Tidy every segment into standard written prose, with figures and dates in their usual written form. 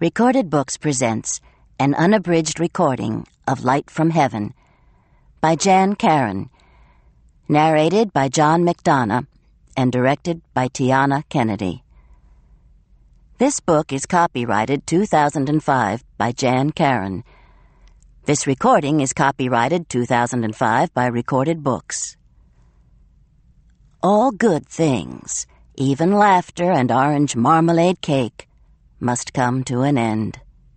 Recorded Books presents an unabridged recording of Light from Heaven by Jan Karon, narrated by John McDonough and directed by Tiana Kennedy. This book is copyrighted 2005 by Jan Karon. This recording is copyrighted 2005 by Recorded Books. All good things, even laughter and orange marmalade cake, must come to an end.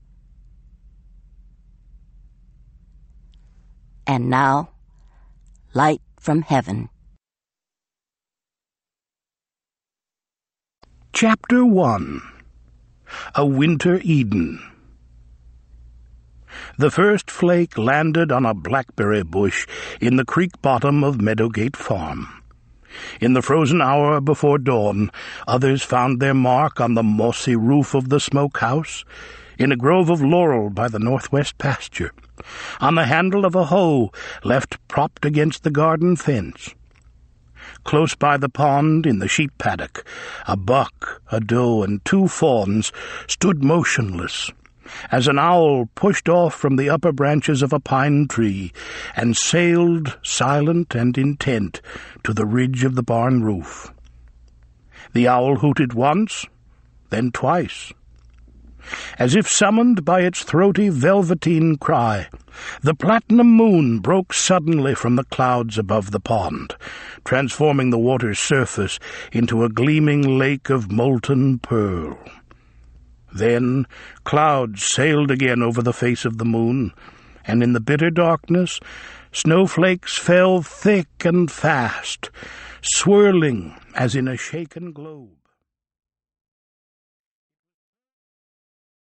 And now, Light from Heaven. Chapter 1. A Winter Eden. The first flake landed on a blackberry bush in the creek bottom of Meadowgate Farm. In the frozen hour before dawn, others found their mark on the mossy roof of the smokehouse, in a grove of laurel by the northwest pasture, on the handle of a hoe left propped against the garden fence. Close by the pond, in the sheep paddock, a buck, a doe, and 2 fawns stood motionless, as an owl pushed off from the upper branches of a pine tree and sailed, silent and intent, to the ridge of the barn roof. The owl hooted once, then twice. As if summoned by its throaty velveteen cry, the platinum moon broke suddenly from the clouds above the pond, transforming the water's surface into a gleaming lake of molten pearl. Then clouds sailed again over the face of the moon, and in the bitter darkness snowflakes fell thick and fast, swirling as in a shaken globe.